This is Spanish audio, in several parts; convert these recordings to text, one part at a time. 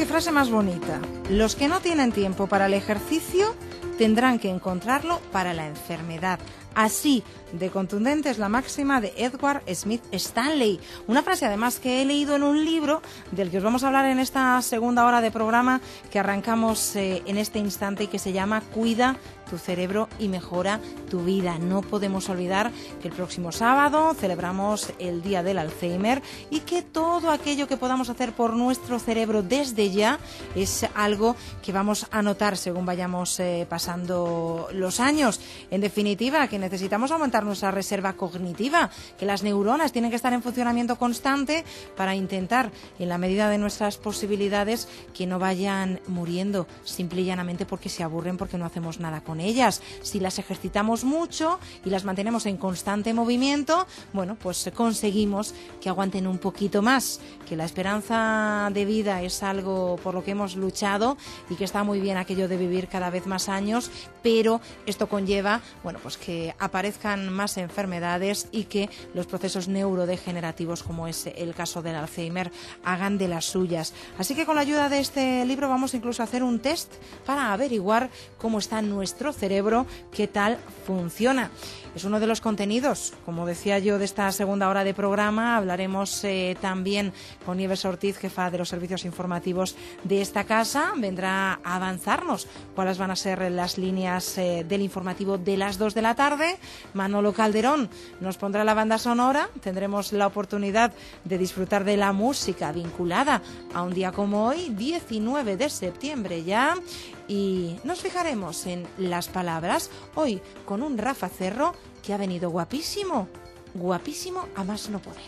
qué frase más bonita. Los que no tienen tiempo para el ejercicio tendrán que encontrarlo para la enfermedad. Así de contundente es la máxima de Edward Smith Stanley. Una frase además que he leído en un libro del que os vamos a hablar en esta segunda hora de programa que arrancamos en este instante y que se llama Cuida tu cerebro y mejora tu vida. No podemos olvidar que el próximo sábado celebramos el Día del Alzheimer y que todo aquello que podamos hacer por nuestro cerebro desde ya es algo que vamos a notar según vayamos pasando los años. En definitiva, que necesitamos aumentar nuestra reserva cognitiva, que las neuronas tienen que estar en funcionamiento constante para intentar, en la medida de nuestras posibilidades, que no vayan muriendo simple y llanamente porque se aburren, porque no hacemos nada con ellas. Si las ejercitamos mucho y las mantenemos en constante movimiento, bueno, pues conseguimos que aguanten un poquito más, que la esperanza de vida es algo por lo que hemos luchado y que está muy bien aquello de vivir cada vez más años, pero esto conlleva, bueno, pues que aparezcan más enfermedades y que los procesos neurodegenerativos, como es el caso del Alzheimer, hagan de las suyas. Así que con la ayuda de este libro vamos incluso a hacer un test para averiguar cómo está nuestro cerebro, qué tal funciona. Es uno de los contenidos, como decía yo, de esta segunda hora de programa. Hablaremos también con Nieves Ortiz, jefa de los servicios informativos de esta casa. Vendrá a avanzarnos cuáles van a ser las líneas del informativo de las 2 de la tarde. Manolo Calderón nos pondrá la banda sonora. Tendremos la oportunidad de disfrutar de la música vinculada a un día como hoy, 19 de septiembre ya. Y nos fijaremos en las palabras, hoy con un Rafa Cerro que ha venido guapísimo, guapísimo a más no poder.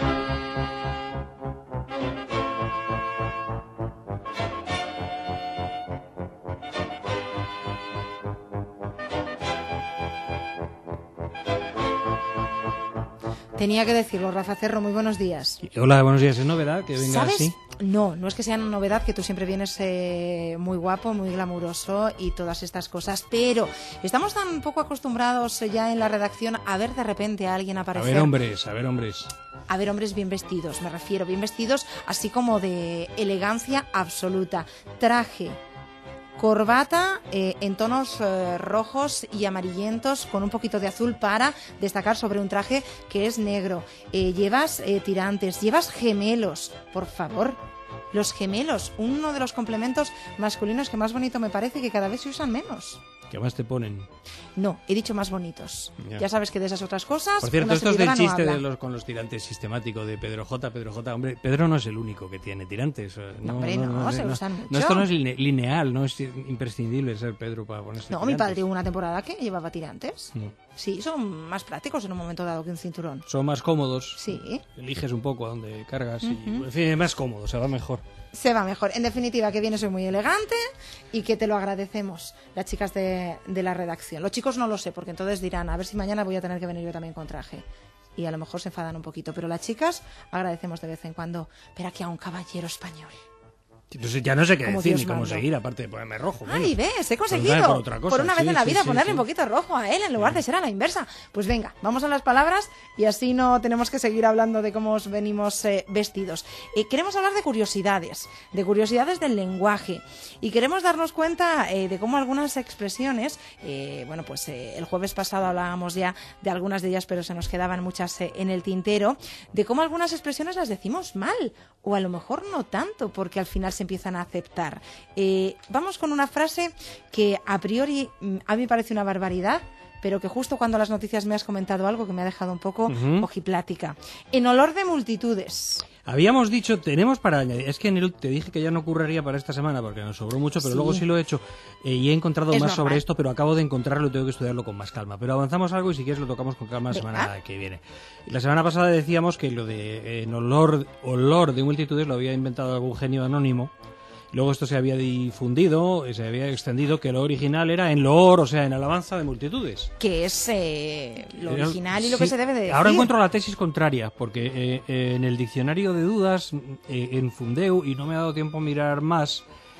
Tenía que decirlo, Rafa Cerro, muy buenos días. Hola, buenos días. ¿Es novedad que venga ¿Sabes? así? No es que sea novedad, que tú siempre vienes muy guapo, muy glamuroso y todas estas cosas, pero estamos tan poco acostumbrados ya en la redacción a ver de repente a alguien aparecer. A ver hombres. A ver hombres bien vestidos, me refiero, bien vestidos así como de elegancia absoluta. Traje, corbata en tonos rojos y amarillentos con un poquito de azul para destacar sobre un traje que es negro. Llevas tirantes, llevas gemelos, por favor. Los gemelos, uno de los complementos masculinos que más bonito me parece y que cada vez se usan menos. ¿Qué más te ponen? No, he dicho más bonitos. Ya sabes que de esas otras cosas... Por cierto, esto es del chiste con los tirantes sistemático de Pedro J. Hombre, Pedro no es el único que tiene tirantes. No, se usan mucho. No, esto no es lineal, no es imprescindible ser Pedro para ponerse tirantes. Mi padre hubo una temporada que llevaba tirantes. No. Sí, son más prácticos en un momento dado que un cinturón. Son más cómodos. Sí. Eliges un poco a dónde cargas y, en fin, es más cómodo, se va mejor. Se va mejor. En definitiva, que vienes hoy muy elegante y que te lo agradecemos, las chicas de la redacción. Los chicos no lo sé, porque entonces dirán, a ver si mañana voy a tener que venir yo también con traje. Y a lo mejor se enfadan un poquito. Pero las chicas agradecemos de vez en cuando ver aquí a un caballero español. Entonces ya no sé qué decir ni cómo seguir, aparte de ponerme rojo. Ay, ves, he conseguido por una vez en la vida ponerle un poquito rojo a él en lugar de ser a la inversa. Pues venga, vamos a las palabras y así no tenemos que seguir hablando de cómo os venimos vestidos. Queremos hablar de curiosidades del lenguaje y queremos darnos cuenta de cómo algunas expresiones, el jueves pasado hablábamos ya de algunas de ellas, pero se nos quedaban muchas en el tintero, de cómo algunas expresiones las decimos mal o a lo mejor no tanto, porque al final se empiezan a aceptar. Vamos con una frase que a priori a mí me parece una barbaridad, pero que justo cuando las noticias me has comentado algo que me ha dejado un poco ojiplática. En olor de multitudes. Habíamos dicho, tenemos para añadir, es que te dije que ya no ocurriría para esta semana porque nos sobró mucho, pero luego sí lo he hecho y he encontrado más sobre esto, pero acabo de encontrarlo y tengo que estudiarlo con más calma. Pero avanzamos algo y si quieres lo tocamos con calma la semana que viene. La semana pasada decíamos que lo de en olor de multitudes lo había inventado algún genio anónimo. Luego esto se había difundido, se había extendido, que lo original era en loor, o sea, en alabanza de multitudes. Que es lo original y lo que se debe de decir. Ahora encuentro la tesis contraria, porque en el diccionario de dudas, en Fundeu, y no me ha dado tiempo a mirar más,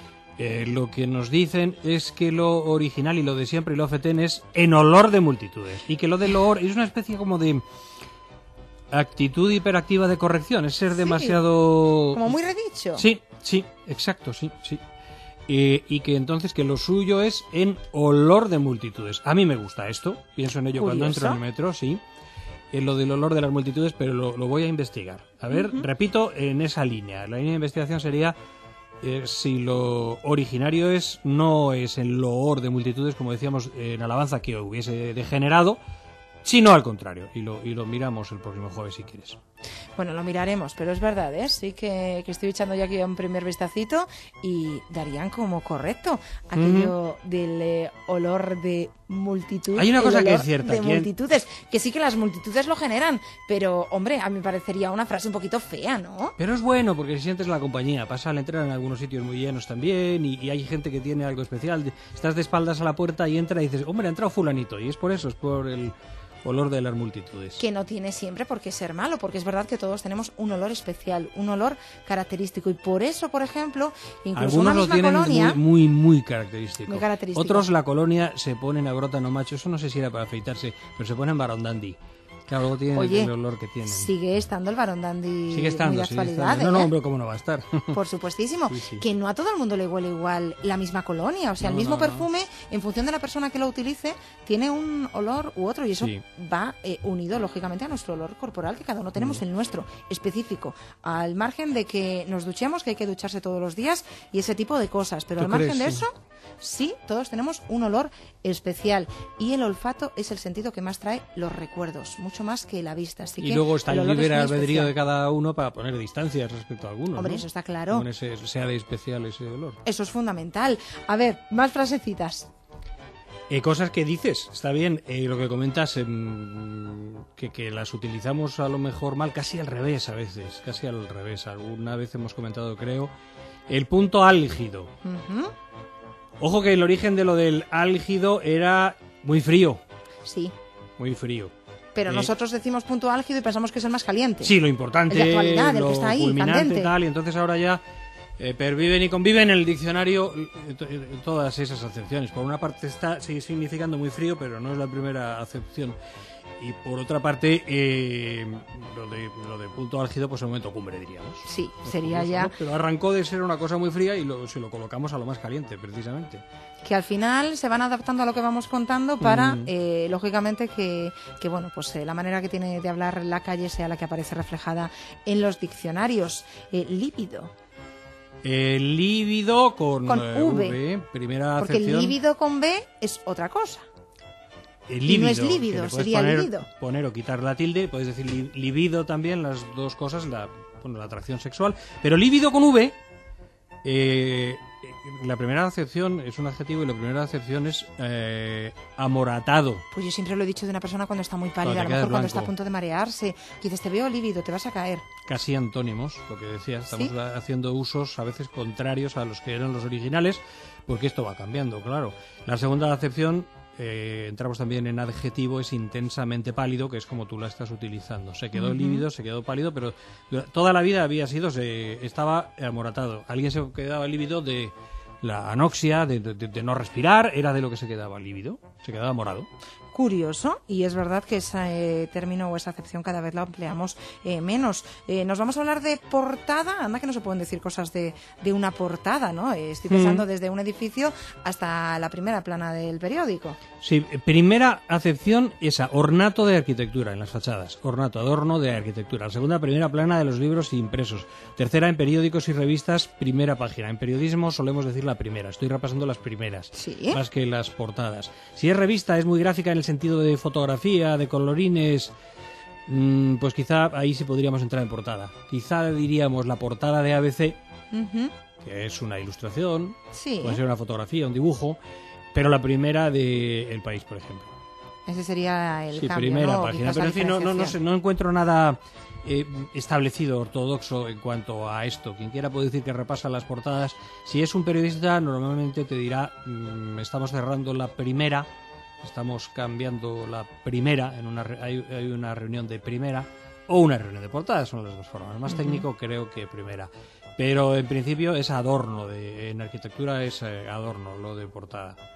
lo que nos dicen es que lo original y lo de siempre y lo fetén es en olor de multitudes. Y que lo de loor es una especie como de actitud hiperactiva de corrección, es ser demasiado... Como muy redicho. Sí, Sí, exacto, sí. Y que entonces que lo suyo es en olor de multitudes. A mí me gusta esto, pienso en ello cuando entro en el metro, sí. En lo del olor de las multitudes, pero lo voy a investigar. A ver, repito, en esa línea. La línea de investigación sería si lo originario no es el olor de multitudes, como decíamos en Alabanza, que hubiese degenerado, sino al contrario. Y lo miramos el próximo jueves si quieres. Bueno, lo miraremos, pero es verdad, sí que estoy echando ya aquí un primer vistacito y darían como correcto aquello del olor de multitud. Hay una cosa que es cierta. De multitudes, que sí que las multitudes lo generan, pero, hombre, a mí me parecería una frase un poquito fea, ¿no? Pero es bueno porque sientes la compañía. Pasa al entrar en algunos sitios muy llenos también y hay gente que tiene algo especial. Estás de espaldas a la puerta y entra y dices, hombre, ha entrado fulanito. Y es por eso, es por el olor de las multitudes. Que no tiene siempre por qué ser malo, porque es verdad que todos tenemos un olor especial, un olor característico. Y por eso, por ejemplo, incluso algunos una misma lo tienen colonia, muy característico. Muy característico. Otros la colonia se ponen a grótano macho. Eso no sé si era para afeitarse, pero se ponen barondandi. Claro, luego tienen el olor que tienen. Sigue estando el Barón Dandy sigue estando, muy de actualidad. No, hombre, ¿cómo no va a estar? Por supuestísimo. Sí. Que no a todo el mundo le huele igual la misma colonia. O sea, el mismo perfume, en función de la persona que lo utilice, tiene un olor u otro. Y eso va unido, lógicamente, a nuestro olor corporal, que cada uno tenemos el nuestro, específico. Al margen de que nos duchemos, que hay que ducharse todos los días, y ese tipo de cosas. Pero al margen de eso, sí, todos tenemos un olor especial. Y el olfato es el sentido que más trae los recuerdos, mucho más que la vista. Así y luego está el libre albedrío de cada uno para poner distancias respecto a algunos. Hombre, ¿no? eso está claro. Con sea de especial ese olor. Eso es fundamental. A ver, más frasecitas. Cosas que dices, está bien. Lo que comentas, que las utilizamos a lo mejor mal, casi al revés a veces. Casi al revés. Alguna vez hemos comentado, creo, el punto álgido. Ojo que el origen de lo del álgido era muy frío. Sí. Muy frío. Pero nosotros decimos punto álgido y pensamos que es el más caliente. Sí, lo importante, el de actualidad, el lo que está ahí, culminante, candente. Tal, y entonces ahora ya perviven y conviven en el diccionario todas esas acepciones. Por una parte sigue significando muy frío, pero no es la primera acepción. Y por otra parte, lo de punto álgido, pues el momento cumbre, diríamos. Sí, sería ya... ¿no? Pero arrancó de ser una cosa muy fría y se lo colocamos a lo más caliente, precisamente. Que al final se van adaptando a lo que vamos contando para, lógicamente, que bueno, pues la manera que tiene de hablar la calle sea la que aparece reflejada en los diccionarios. Líbido. Líbido con V. Primera porque acepción. líbido con B es otra cosa. Líbido, no es líbido, sería líbido. Poner o quitar la tilde, puedes decir libido también, las dos cosas, la atracción sexual. Pero líbido con V, la primera acepción es un adjetivo y la primera acepción es amoratado. Pues yo siempre lo he dicho de una persona cuando está muy pálida, a lo mejor cuando está a punto de marearse, que dices, te veo lívido, te vas a caer. Casi antónimos, lo que decías, estamos haciendo usos a veces contrarios a los que eran los originales, porque esto va cambiando, claro. La segunda acepción... entramos también en adjetivo, es intensamente pálido, que es como tú la estás utilizando. Se quedó lívido, se quedó pálido, pero toda la vida estaba amoratado. Alguien se quedaba lívido de la anoxia, de no respirar, era de lo que se quedaba lívido, se quedaba morado. Curioso, y es verdad que ese término o esa acepción cada vez la empleamos menos. Nos vamos a hablar de portada. Anda que no se pueden decir cosas de una portada, ¿no? Estoy pensando desde un edificio hasta la primera plana del periódico. Sí, primera acepción esa, ornato de arquitectura en las fachadas, ornato, adorno de arquitectura. La segunda, primera plana de los libros impresos. Tercera, en periódicos y revistas, primera página. En periodismo solemos decir la primera. Estoy repasando las primeras, más que las portadas. Si es revista, es muy gráfica en el sentido de fotografía, de colorines, pues quizá ahí sí podríamos entrar en portada. Quizá diríamos la portada de ABC, que es una ilustración, puede ser una fotografía, un dibujo, pero la primera de El País, por ejemplo. Ese sería el cambio, primera ¿no? página, pero en fin, no encuentro nada establecido, ortodoxo en cuanto a esto. Quien quiera puede decir que repasa las portadas. Si es un periodista, normalmente te dirá, estamos cerrando la primera, estamos cambiando la primera, hay una reunión de primera o una reunión de portadas, son las dos formas. Más técnico creo que primera. Pero en principio es adorno, en arquitectura es adorno lo de portada.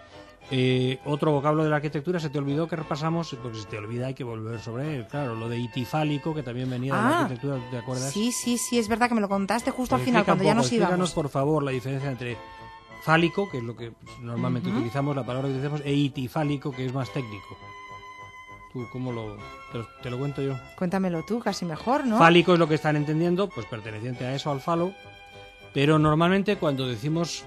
otro vocablo de la arquitectura, se te olvidó que repasamos, porque si te olvida hay que volver sobre él, claro, lo de itifálico, que también venía de la arquitectura, ¿te acuerdas? Sí, es verdad que me lo contaste justo Pues al final, cuando ya nos íbamos. Explícanos, por favor, la diferencia entre fálico, que es lo que normalmente utilizamos, la palabra que utilizamos, e itifálico, que es más técnico. ¿Tú cómo lo...? Te lo cuento yo. Cuéntamelo tú, casi mejor, ¿no? Fálico es lo que están entendiendo, pues perteneciente a eso, al falo, pero normalmente cuando decimos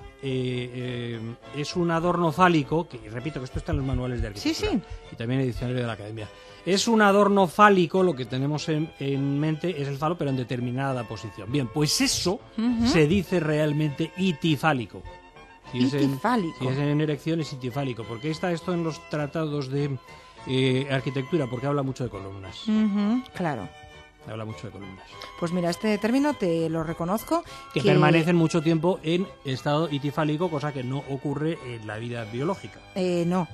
es un adorno fálico, que repito que esto está en los manuales de arquitectura y también en el diccionario de la academia, es un adorno fálico, lo que tenemos en mente es el falo, pero en determinada posición. Bien, pues eso se dice realmente itifálico. Si es en erección es itifálico, porque está esto en los tratados de arquitectura, porque habla mucho de columnas. Claro. Habla mucho de columnas. Pues mira, este término te lo reconozco. Que permanecen mucho tiempo en estado itifálico, cosa que no ocurre en la vida biológica. No.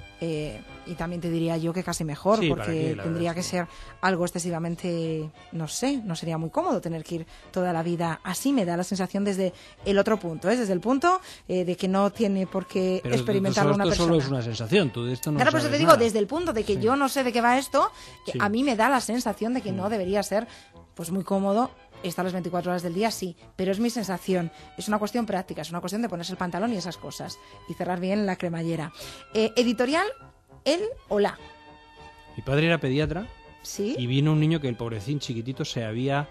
Y también te diría yo que casi mejor, porque tendría que ser algo excesivamente, no sé, no sería muy cómodo tener que ir toda la vida así. Me da la sensación desde el otro punto, desde el punto de que no tiene por qué experimentarlo una persona. Esto solo es una sensación, tú de esto no claro, sabes pues te digo, nada. desde el punto de que yo no sé de qué va esto, a mí me da la sensación de que no debería ser pues muy cómodo estar las 24 horas del día, sí, pero es mi sensación. Es una cuestión práctica, es una cuestión de ponerse el pantalón y esas cosas. Y cerrar bien la cremallera. Editorial, él o la. Mi padre era pediatra. Sí. Y vino un niño que el pobrecín chiquitito se había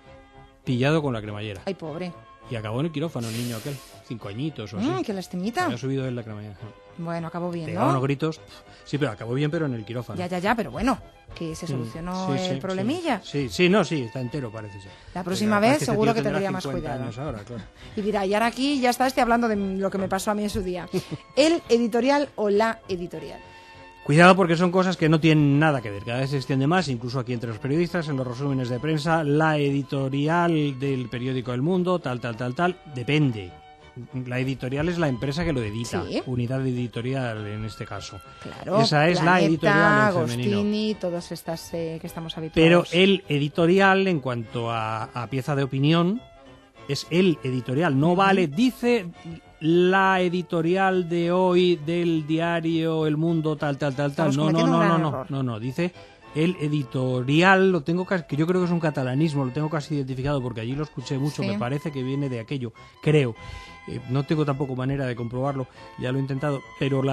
pillado con la cremallera. Ay, pobre. Y acabó en el quirófano el niño aquel, 5 añitos o así. Qué lastimita. Había subido él la cremallera. Bueno, acabó bien, pegaba unos gritos. Sí, pero acabó bien, pero en el quirófano. Ya, pero bueno, que se solucionó el problemilla. Sí, está entero, parece ser. La próxima vez seguro que tendría más cuidado. Ahora, claro. Y dirá, y ahora aquí ya está hablando de lo que me pasó a mí en su día. ¿El editorial o la editorial? Cuidado, porque son cosas que no tienen nada que ver. Cada vez se extiende más, incluso aquí entre los periodistas, en los resúmenes de prensa, la editorial del periódico El Mundo, tal. Depende. La editorial es la empresa que lo edita, unidad editorial en este caso. Claro, esa es Planeta, la editorial en femenino. Agostini, todas estas que estamos habituados. Pero el editorial, en cuanto a pieza de opinión, es el editorial. No vale, dice la editorial de hoy del diario El Mundo, tal. No, dice el editorial, lo tengo casi, que yo creo que es un catalanismo, lo tengo casi identificado porque allí lo escuché mucho, me parece que viene de aquello, creo. No tengo tampoco manera de comprobarlo, ya lo he intentado, pero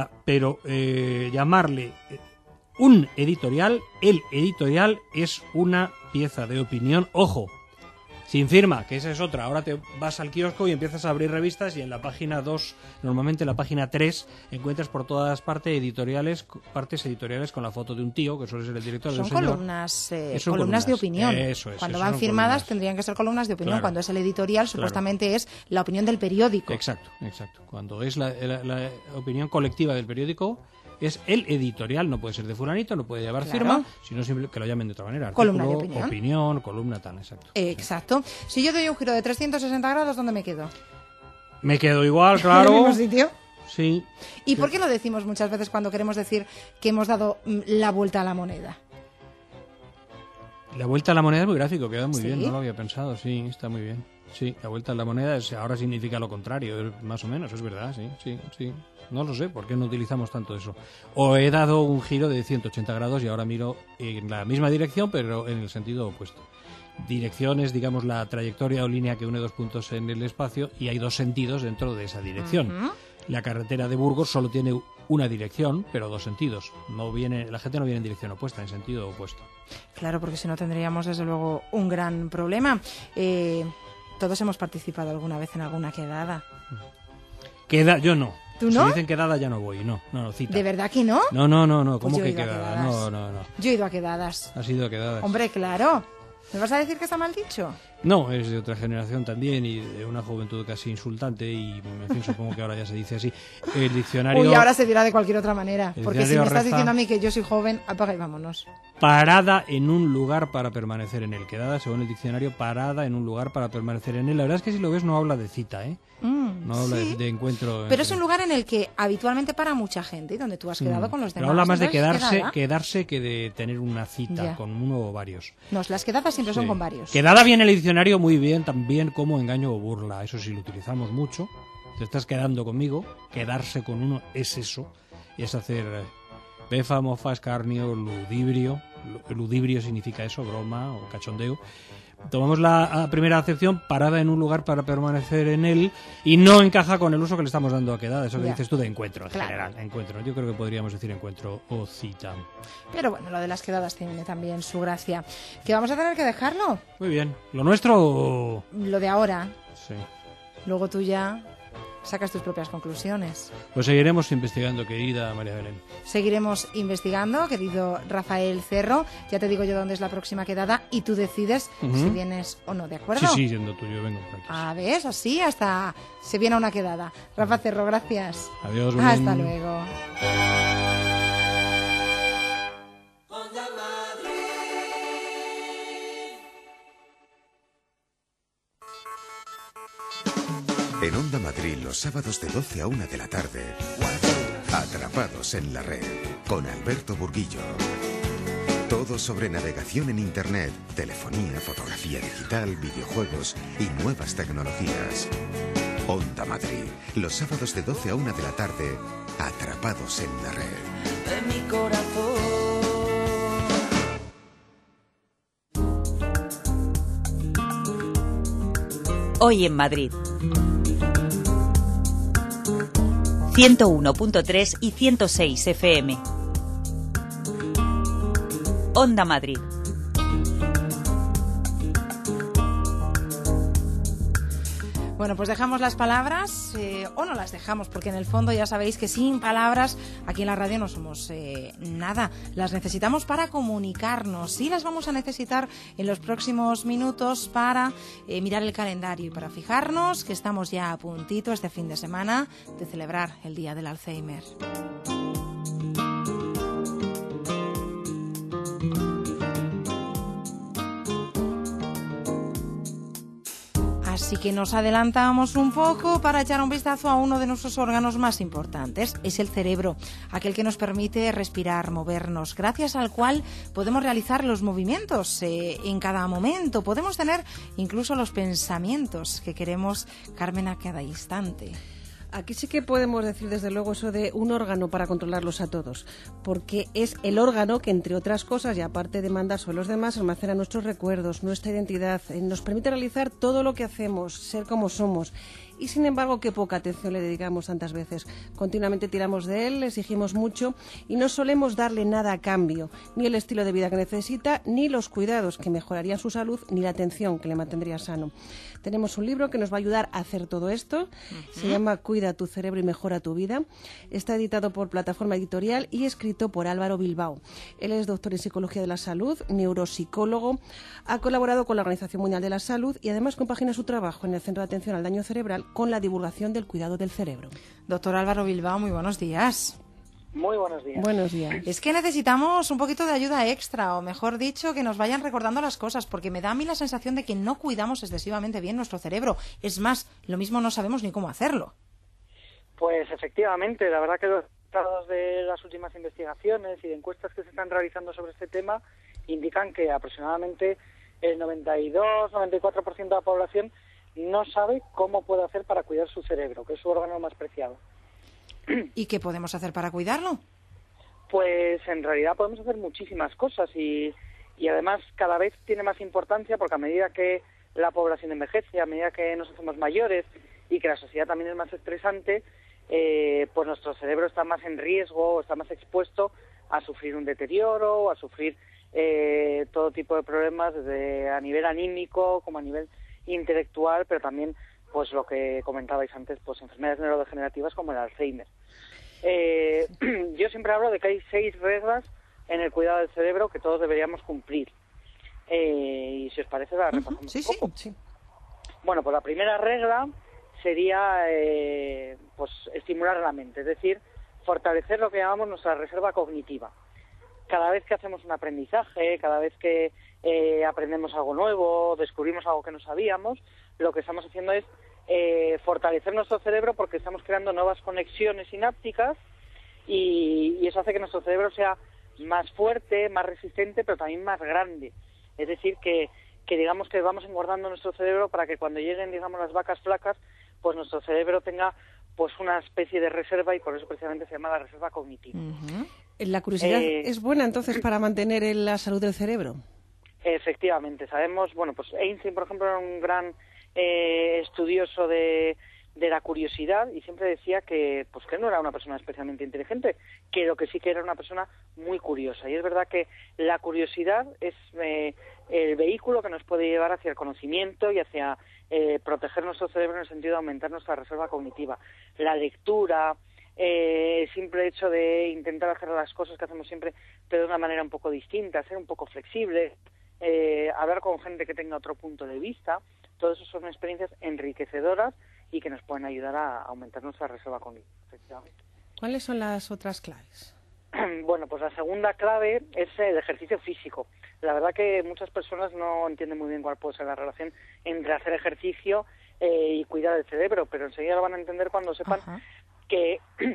llamarle un editorial, el editorial es una pieza de opinión, ojo, sin firma, que esa es otra. Ahora te vas al kiosco y empiezas a abrir revistas y en la página 2, normalmente en la página 3, encuentras por todas partes partes editoriales con la foto de un tío, que suele ser el director de un señor. Son columnas de opinión. Eso es. Cuando van firmadas tendrían que ser columnas de opinión. Claro. Cuando es el editorial, supuestamente es la opinión del periódico. Exacto. Cuando es la opinión colectiva del periódico, es el editorial, no puede ser de fulanito, no puede llevar firma, sino simplemente que lo llamen de otra manera. Columna artículo, de opinión, columna, tal, exacto. Exacto. Si yo doy un giro de 360 grados, ¿dónde me quedo? Me quedo igual, claro. ¿En el mismo sitio? Sí. ¿Y por qué lo decimos muchas veces cuando queremos decir que hemos dado la vuelta a la moneda? La vuelta a la moneda es muy gráfico, queda muy bien, no lo había pensado, sí, está muy bien. Sí, la vuelta a la moneda ahora significa lo contrario, más o menos, es verdad, sí. No lo sé, ¿por qué no utilizamos tanto eso? O he dado un giro de 180 grados y ahora miro en la misma dirección, pero en el sentido opuesto. Dirección es, digamos, la trayectoria o línea que une dos puntos en el espacio y hay dos sentidos dentro de esa dirección. La carretera de Burgos solo tiene una dirección, pero dos sentidos. La gente no viene en dirección opuesta, en sentido opuesto. Claro, porque si no tendríamos, desde luego, un gran problema. Todos hemos participado alguna vez en alguna quedada. Yo no. ¿Tú no? Si dicen quedada ya no voy, no, cita. ¿De verdad que no? No, ¿cómo pues que quedada? No. Yo he ido a quedadas. ¿Has ido a quedadas? Hombre, claro. ¿Me vas a decir que está mal dicho? No, es de otra generación también y de una juventud casi insultante y, en fin, supongo que ahora ya se dice así. El diccionario... Uy, ahora se dirá de cualquier otra manera. Porque si me estás diciendo a mí que yo soy joven, apaga y vámonos. Parada en un lugar para permanecer en él. Quedada, según el diccionario, parada en un lugar para permanecer en él. La verdad es que si lo ves no habla de cita, ¿eh? No habla de encuentro. Pero es un lugar en el que habitualmente para mucha gente y donde tú has quedado con los demás. Pero habla más de quedarse que de tener una cita con uno o varios. No, las quedadas siempre son con varios. Quedada viene el diccionario muy bien, también como engaño o burla. Eso sí lo utilizamos mucho. Te estás quedando conmigo, quedarse con uno es eso. y es hacer befa, mofa, escarnio, ludibrio. Ludibrio significa eso, broma o cachondeo. Tomamos la primera acepción, parada en un lugar para permanecer en él, y no encaja con el uso que le estamos dando a quedada. Eso que dices tú de encuentro, en general. Encuentro. Yo creo que podríamos decir encuentro o cita. Pero bueno, lo de las quedadas tiene también su gracia. ¿Que vamos a tener que dejarlo? Muy bien. ¿Lo nuestro? Lo de ahora. Sí. Luego tú ya sacas tus propias conclusiones. Pues seguiremos investigando, querida María Belén. Seguiremos investigando, querido Rafael Cerro. Ya te digo yo dónde es la próxima quedada y tú decides si vienes o no, ¿de acuerdo? Sí, siendo tú, yo vengo por aquí. ¿Ves? Así hasta se viene a una quedada. Rafa Cerro, gracias. Adiós, Belén. Hasta luego. En Onda Madrid, los sábados de 12 a 1 de la tarde, Atrapados en la Red, con Alberto Burguillo. Todo sobre navegación en Internet, telefonía, fotografía digital, videojuegos y nuevas tecnologías. Onda Madrid, los sábados de 12 a 1 de la tarde, Atrapados en la Red. De mi corazón. Hoy en Madrid. 101.3 y 106 FM. Onda Madrid. Bueno, pues dejamos las palabras o no las dejamos, porque en el fondo ya sabéis que sin palabras aquí en la radio no somos nada. Las necesitamos para comunicarnos y las vamos a necesitar en los próximos minutos para mirar el calendario y para fijarnos que estamos ya a puntito este fin de semana de celebrar el Día del Alzheimer. Así que nos adelantamos un poco para echar un vistazo a uno de nuestros órganos más importantes. Es el cerebro, aquel que nos permite respirar, movernos, gracias al cual podemos realizar los movimientos en cada momento. Podemos tener incluso los pensamientos que queremos, Carmen, a cada instante. Aquí sí que podemos decir desde luego eso de un órgano para controlarlos a todos, porque es el órgano que, entre otras cosas, y aparte de mandar sobre los demás, almacena nuestros recuerdos, nuestra identidad, nos permite realizar todo lo que hacemos, ser como somos. Y sin embargo, qué poca atención le dedicamos tantas veces. Continuamente tiramos de él, le exigimos mucho y no solemos darle nada a cambio, ni el estilo de vida que necesita, ni los cuidados que mejorarían su salud, ni la atención que le mantendría sano. Tenemos un libro que nos va a ayudar a hacer todo esto. Se llama Cuida tu cerebro y mejora tu vida. Está editado por Plataforma Editorial y escrito por Álvaro Bilbao. Él es doctor en Psicología de la Salud, neuropsicólogo, ha colaborado con la Organización Mundial de la Salud y además compagina su trabajo en el Centro de Atención al Daño Cerebral con la divulgación del cuidado del cerebro. Doctor Álvaro Bilbao, muy buenos días. Muy buenos días. Buenos días. Es que necesitamos un poquito de ayuda extra, o mejor dicho, que nos vayan recordando las cosas, porque me da a mí la sensación de que no cuidamos excesivamente bien nuestro cerebro. Es más, lo mismo no sabemos ni cómo hacerlo. Pues efectivamente, la verdad que los resultados de las últimas investigaciones y de encuestas que se están realizando sobre este tema indican que aproximadamente el 92-94% de la población no sabe cómo puede hacer para cuidar su cerebro, que es su órgano más preciado. ¿Y qué podemos hacer para cuidarlo? Pues en realidad podemos hacer muchísimas cosas y además cada vez tiene más importancia porque a medida que la población envejece, a medida que nos hacemos mayores y que la sociedad también es más estresante, pues nuestro cerebro está más en riesgo, está más expuesto a sufrir un deterioro, a sufrir todo tipo de problemas, desde a nivel anímico como a nivel intelectual, pero también pues lo que comentabais antes, pues enfermedades neurodegenerativas como el Alzheimer. Yo siempre hablo de que hay 6 reglas en el cuidado del cerebro que todos deberíamos cumplir. Y si os parece, la repasamos un poco. Sí. Bueno, pues la primera regla sería pues estimular la mente, es decir, fortalecer lo que llamamos nuestra reserva cognitiva. Cada vez que hacemos un aprendizaje, cada vez que aprendemos algo nuevo, descubrimos algo que no sabíamos, lo que estamos haciendo es fortalecer nuestro cerebro porque estamos creando nuevas conexiones sinápticas y eso hace que nuestro cerebro sea más fuerte, más resistente, pero también más grande. Es decir, que digamos que vamos engordando nuestro cerebro para que cuando lleguen, digamos, las vacas flacas, pues nuestro cerebro tenga pues una especie de reserva, y por eso precisamente se llama la reserva cognitiva. ¿La curiosidad es buena entonces para mantener la salud del cerebro? Efectivamente, sabemos, bueno, pues Einstein, por ejemplo, era un gran estudioso de la curiosidad, y siempre decía que no era una persona especialmente inteligente, que lo que sí que era una persona muy curiosa. Y es verdad que la curiosidad es el vehículo que nos puede llevar hacia el conocimiento y hacia proteger nuestro cerebro en el sentido de aumentar nuestra reserva cognitiva. La lectura, el simple hecho de intentar hacer las cosas que hacemos siempre, pero de una manera un poco distinta, ser un poco flexible, hablar con gente que tenga otro punto de vista, todo eso son experiencias enriquecedoras y que nos pueden ayudar a aumentar nuestra reserva cognitiva, efectivamente. ¿Cuáles son las otras claves? Bueno, pues la segunda clave es el ejercicio físico. La verdad que muchas personas no entienden muy bien cuál puede ser la relación entre hacer ejercicio y cuidar del cerebro, pero enseguida lo van a entender cuando sepan que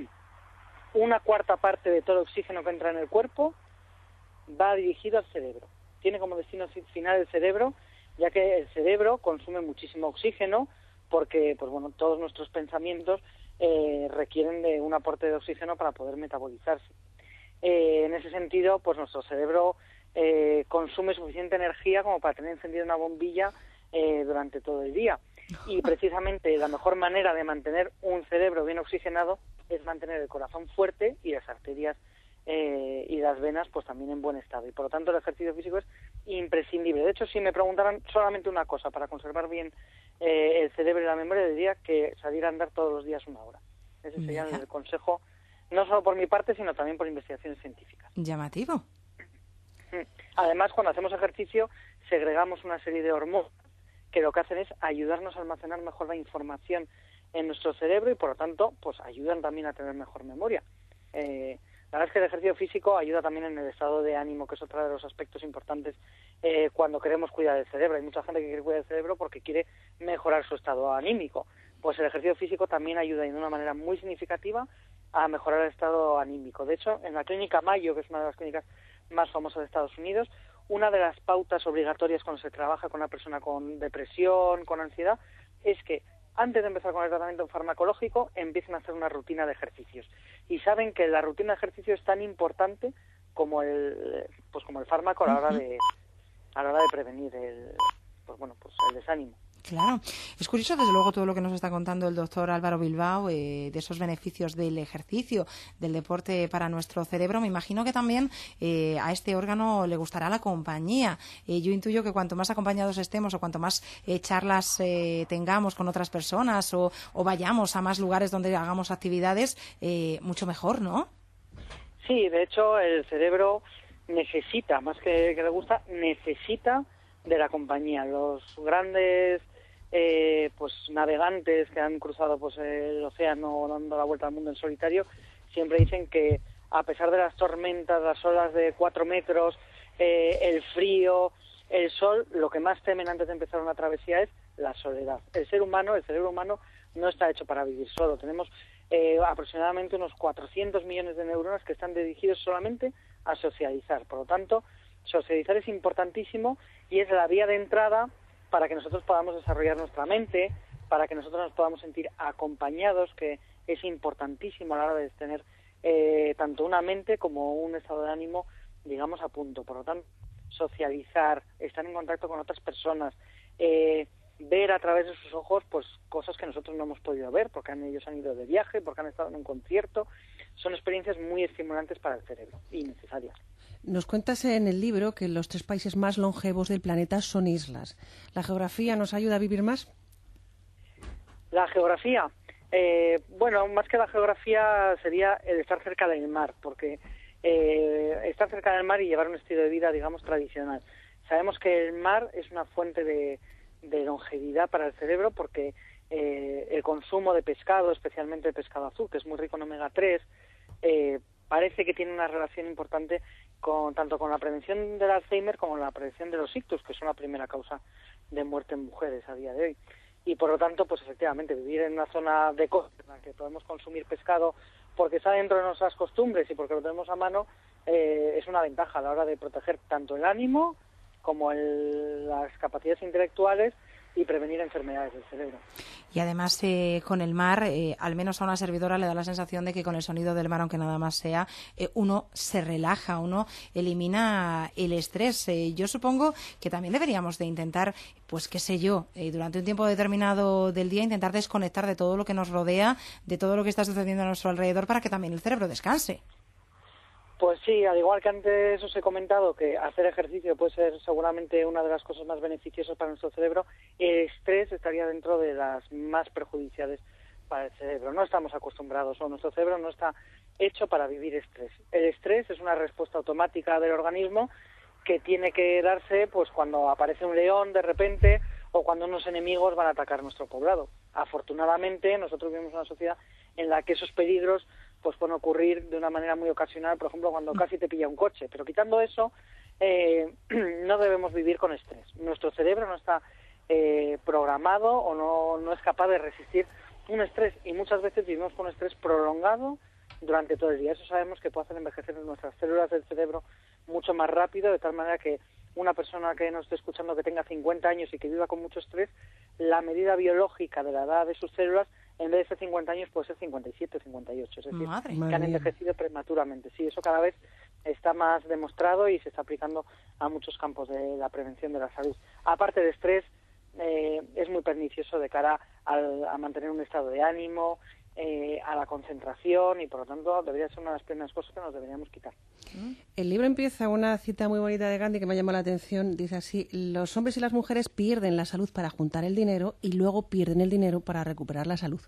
una cuarta parte de todo el oxígeno que entra en el cuerpo va dirigido al cerebro. Tiene como destino final el cerebro, ya que el cerebro consume muchísimo oxígeno porque, pues bueno, todos nuestros pensamientos requieren de un aporte de oxígeno para poder metabolizarse. En ese sentido, pues nuestro cerebro consume suficiente energía como para tener encendida una bombilla durante todo el día. Y precisamente la mejor manera de mantener un cerebro bien oxigenado es mantener el corazón fuerte y las arterias y las venas pues también en buen estado. Y por lo tanto el ejercicio físico es imprescindible. De hecho, si me preguntaran solamente una cosa para conservar bien el cerebro y la memoria, diría que salir a andar todos los días 1 hora. Ese sería el consejo, no solo por mi parte, sino también por investigaciones científicas. Llamativo. Además, cuando hacemos ejercicio, segregamos una serie de hormonas que lo que hacen es ayudarnos a almacenar mejor la información en nuestro cerebro y, por lo tanto, pues ayudan también a tener mejor memoria. La verdad es que el ejercicio físico ayuda también en el estado de ánimo, que es otro de los aspectos importantes cuando queremos cuidar del cerebro. Hay mucha gente que quiere cuidar del cerebro porque quiere mejorar su estado anímico. Pues el ejercicio físico también ayuda de una manera muy significativa a mejorar el estado anímico. De hecho, en la clínica Mayo, que es una de las clínicas más famosas de Estados Unidos, una de las pautas obligatorias cuando se trabaja con una persona con depresión, con ansiedad, es que antes de empezar con el tratamiento farmacológico empiecen a hacer una rutina de ejercicios. Y saben que la rutina de ejercicio es tan importante como el fármaco a la hora de prevenir el desánimo. Claro, es curioso desde luego todo lo que nos está contando el doctor Álvaro Bilbao de esos beneficios del ejercicio, del deporte para nuestro cerebro. Me imagino que también a este órgano le gustará la compañía. Yo intuyo que cuanto más acompañados estemos o cuanto más charlas tengamos con otras personas o vayamos a más lugares donde hagamos actividades, mucho mejor, ¿no? Sí, de hecho el cerebro necesita, más que le gusta, necesita de la compañía. Los grandes navegantes que han cruzado el océano dando la vuelta al mundo en solitario siempre dicen que a pesar de las tormentas, las olas de 4 metros, el frío, el sol, lo que más temen antes de empezar una travesía es la soledad. El cerebro humano no está hecho para vivir solo. Tenemos aproximadamente unos 400 millones de neuronas que están dirigidos solamente a socializar. Por lo tanto, socializar es importantísimo y es la vía de entrada para que nosotros podamos desarrollar nuestra mente, para que nosotros nos podamos sentir acompañados, que es importantísimo a la hora de tener tanto una mente como un estado de ánimo, digamos, a punto. Por lo tanto, socializar, estar en contacto con otras personas, ver a través de sus ojos pues cosas que nosotros no hemos podido ver porque ellos han ido de viaje, porque han estado en un concierto, son experiencias muy estimulantes para el cerebro y necesarias. Nos cuentas en el libro que los 3 países más longevos del planeta son islas. ¿La geografía nos ayuda a vivir más? La geografía, más que la geografía sería el estar cerca del mar, porque estar cerca del mar y llevar un estilo de vida, digamos, tradicional. Sabemos que el mar es una fuente de longevidad para el cerebro porque el consumo de pescado, especialmente el pescado azul, que es muy rico en omega 3, parece que tiene una relación importante tanto con la prevención del Alzheimer como la prevención de los ictus, que son la primera causa de muerte en mujeres a día de hoy. Y por lo tanto, pues efectivamente, vivir en una zona de costa en la que podemos consumir pescado porque está dentro de nuestras costumbres y porque lo tenemos a mano, es una ventaja a la hora de proteger tanto el ánimo como las capacidades intelectuales y prevenir enfermedades del cerebro. Y además con el mar, al menos a una servidora le da la sensación de que con el sonido del mar, aunque nada más sea, uno se relaja, uno elimina el estrés. Yo supongo que también deberíamos de intentar, pues qué sé yo, durante un tiempo determinado del día, intentar desconectar de todo lo que nos rodea, de todo lo que está sucediendo a nuestro alrededor, para que también el cerebro descanse. Pues sí, al igual que antes os he comentado que hacer ejercicio puede ser seguramente una de las cosas más beneficiosas para nuestro cerebro, el estrés estaría dentro de las más perjudiciales para el cerebro. No estamos acostumbrados, o nuestro cerebro no está hecho para vivir estrés. El estrés es una respuesta automática del organismo que tiene que darse pues cuando aparece un león de repente o cuando unos enemigos van a atacar nuestro poblado. Afortunadamente, nosotros vivimos en una sociedad en la que esos peligros pues pueden ocurrir de una manera muy ocasional, por ejemplo, cuando casi te pilla un coche. Pero quitando eso, no debemos vivir con estrés. Nuestro cerebro no está programado o no es capaz de resistir un estrés, y muchas veces vivimos con estrés prolongado durante todo el día. Eso sabemos que puede hacer envejecer nuestras células del cerebro mucho más rápido, de tal manera que una persona que nos esté escuchando que tenga 50 años y que viva con mucho estrés, la medida biológica de la edad de sus células, en vez de ser 50 años, puede ser 57 o 58. Es decir, que han envejecido prematuramente. Sí, eso cada vez está más demostrado y se está aplicando a muchos campos de la prevención de la salud. Aparte de estrés, es muy pernicioso de cara a mantener un estado de ánimo, a la concentración, y por lo tanto debería ser una de las primeras cosas que nos deberíamos quitar. El libro empieza una cita muy bonita de Gandhi que me ha llamado la atención. Dice así: los hombres y las mujeres pierden la salud para juntar el dinero y luego pierden el dinero para recuperar la salud.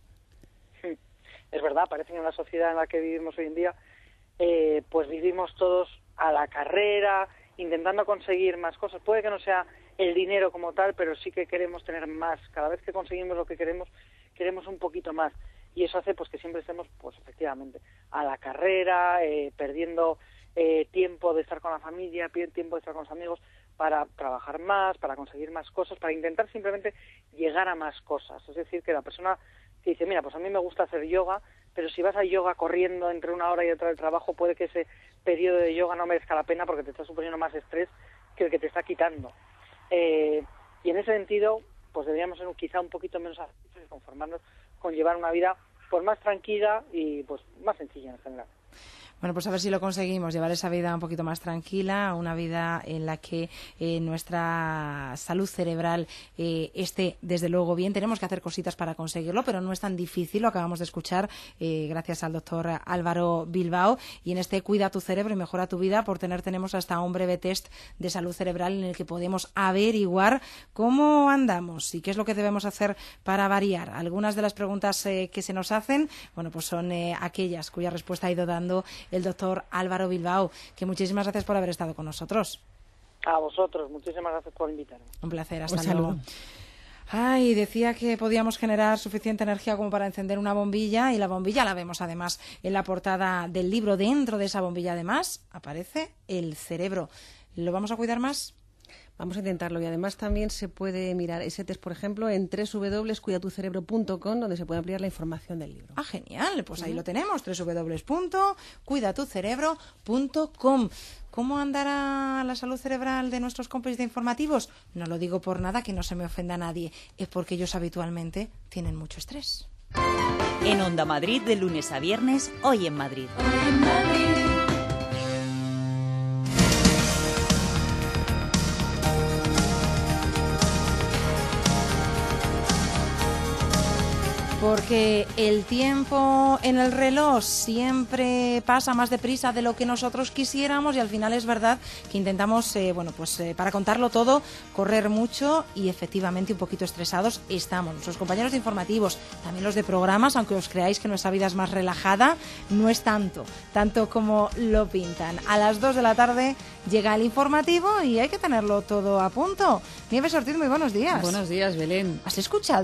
Es verdad, parece que en la sociedad en la que vivimos hoy en día pues vivimos todos a la carrera, intentando conseguir más cosas. Puede que no sea el dinero como tal, pero sí que queremos tener más. Cada vez que conseguimos lo que queremos un poquito más. Y eso hace pues que siempre estemos, pues efectivamente, a la carrera, perdiendo tiempo de estar con la familia, tiempo de estar con los amigos, para trabajar más, para conseguir más cosas, para intentar simplemente llegar a más cosas. Es decir, que la persona que dice, mira, pues a mí me gusta hacer yoga, pero si vas a yoga corriendo entre una hora y otra del trabajo, puede que ese periodo de yoga no merezca la pena porque te está suponiendo más estrés que el que te está quitando. Y en ese sentido, pues deberíamos ser quizá un poquito menos activos y conformarnos con llevar una vida pues más tranquila y pues más sencilla en general. Bueno, pues a ver si lo conseguimos, llevar esa vida un poquito más tranquila, una vida en la que nuestra salud cerebral esté desde luego bien. Tenemos que hacer cositas para conseguirlo, pero no es tan difícil, lo acabamos de escuchar gracias al doctor Álvaro Bilbao. Y en este Cuida tu cerebro y mejora tu vida por tener tenemos hasta un breve test de salud cerebral en el que podemos averiguar cómo andamos y qué es lo que debemos hacer para variar. Algunas de las preguntas que se nos hacen, bueno, pues son aquellas cuya respuesta ha ido dando el doctor Álvaro Bilbao, que muchísimas gracias por haber estado con nosotros. A vosotros, muchísimas gracias por invitarme. Un placer, hasta luego. Ay, decía que podíamos generar suficiente energía como para encender una bombilla, y la bombilla la vemos además en la portada del libro. Dentro de esa bombilla además aparece el cerebro. ¿Lo vamos a cuidar más? Vamos a intentarlo, y además también se puede mirar ese test, por ejemplo, en www.cuidatucerebro.com, donde se puede ampliar la información del libro. Ah, genial, pues ahí lo tenemos, www.cuidatucerebro.com. ¿Cómo andará la salud cerebral de nuestros cómplices de informativos? No lo digo por nada, que no se me ofenda a nadie, es porque ellos habitualmente tienen mucho estrés. En Onda Madrid, de lunes a viernes, Hoy en Madrid. Hoy en Madrid. Porque el tiempo en el reloj siempre pasa más deprisa de lo que nosotros quisiéramos, y al final es verdad que intentamos, para contarlo todo, correr mucho, y efectivamente un poquito estresados estamos. Nuestros compañeros de informativos, también los de programas, aunque os creáis que nuestra vida es más relajada, no es tanto como lo pintan. A las 2 de la tarde llega el informativo y hay que tenerlo todo a punto. Nieves Ortiz, muy buenos días. Buenos días, Belén. ¿Has escuchado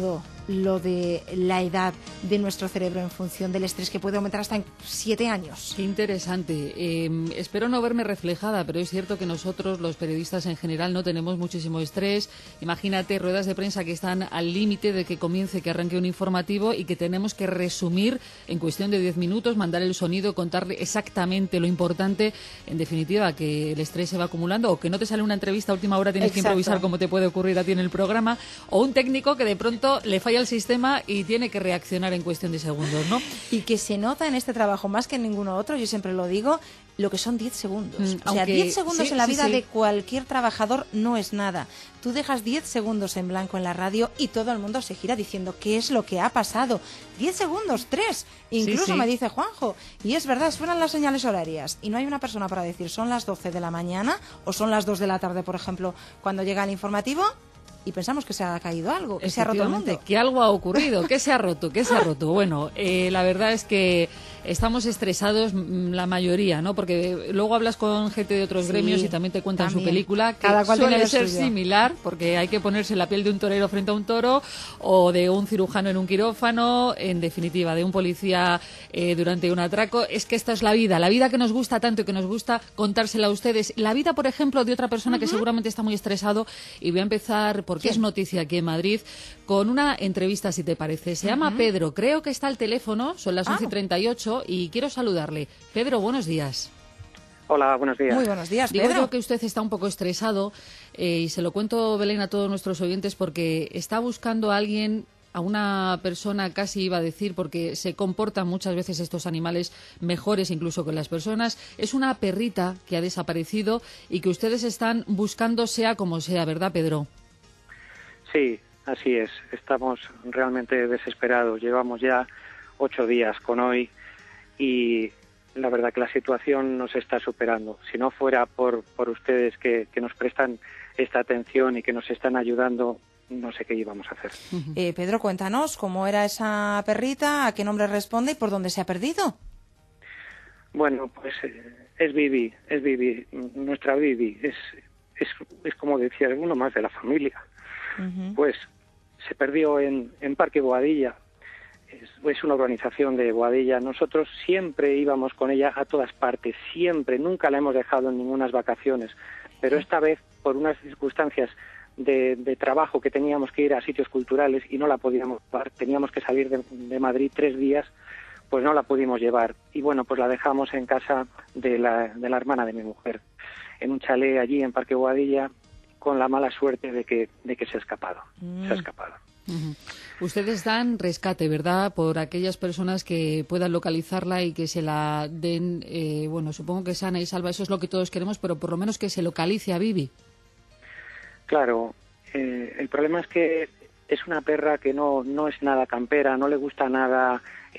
lo de la edad de nuestro cerebro en función del estrés, que puede aumentar hasta en 7 años. Qué interesante. Espero no verme reflejada, pero es cierto que nosotros, los periodistas en general, no tenemos muchísimo estrés. Imagínate ruedas de prensa que están al límite de que comience, que arranque un informativo y que tenemos que resumir en cuestión de 10 minutos, mandar el sonido, contarle exactamente lo importante. En definitiva, que el estrés se va acumulando o que no te sale una entrevista a última hora, tienes que improvisar como te puede ocurrir a ti en el programa, o un técnico que de pronto le falla el sistema y tiene que reaccionar en cuestión de segundos, ¿no? Y que se nota en este trabajo más que en ninguno otro, yo siempre lo digo, lo que son 10 segundos. O sea, 10 segundos en la vida de cualquier trabajador no es nada. Tú dejas 10 segundos en blanco en la radio y todo el mundo se gira diciendo qué es lo que ha pasado. 10 segundos, 3. Incluso me dice Juanjo. Y es verdad, suenan las señales horarias y no hay una persona para decir son las 12 de la mañana o son las 2 de la tarde, por ejemplo, cuando llega el informativo. Y pensamos que se ha caído algo, que se ha roto el mundo. Que algo ha ocurrido, que se ha roto. Bueno, la verdad es que estamos estresados la mayoría, ¿no? Porque luego hablas con gente de otros gremios y también te cuentan su película, que cada cual suele ser similar, porque hay que ponerse la piel de un torero frente a un toro, o de un cirujano en un quirófano, en definitiva, de un policía durante un atraco. Es que esta es la vida que nos gusta tanto y que nos gusta contársela a ustedes. La vida, por ejemplo, de otra persona que seguramente está muy estresado, y voy a empezar porque es noticia aquí en Madrid, con una entrevista, si te parece. Se llama Pedro, creo que está al teléfono, son las 11:38 y quiero saludarle. Pedro, buenos días. Hola, buenos días. Muy buenos días, Pedro. Digo yo que usted está un poco estresado y se lo cuento, Belén, a todos nuestros oyentes, porque está buscando a alguien, a una persona, casi iba a decir, porque se comportan muchas veces estos animales mejores incluso que las personas. Es una perrita que ha desaparecido y que ustedes están buscando sea como sea, ¿verdad, Pedro? Sí, así es. Estamos realmente desesperados. Llevamos ya 8 días con hoy y la verdad que la situación nos está superando. Si no fuera por ustedes que nos prestan esta atención y que nos están ayudando, no sé qué íbamos a hacer. Pedro, cuéntanos cómo era esa perrita, a qué nombre responde y por dónde se ha perdido. Bueno, pues es Bibi, nuestra Bibi. Es como decía, uno más de la familia. Pues se perdió en Parque Boadilla. Es una organización de Boadilla. Nosotros siempre íbamos con ella a todas partes, siempre, nunca la hemos dejado en ninguna vacaciones, pero esta vez, por unas circunstancias de trabajo, que teníamos que ir a sitios culturales y no la podíamos llevar, teníamos que salir de Madrid 3 días, pues no la pudimos llevar. Y bueno, pues la dejamos en casa de la hermana de mi mujer, en un chalet allí en Parque Boadilla, con la mala suerte de que se ha escapado. Se ha escapado. Ustedes dan rescate, ¿verdad?, por aquellas personas que puedan localizarla y que se la den, bueno, supongo que sana y salva, eso es lo que todos queremos, pero por lo menos que se localice a Bibi. Claro, el problema es que es una perra que no es nada campera, no le gusta nada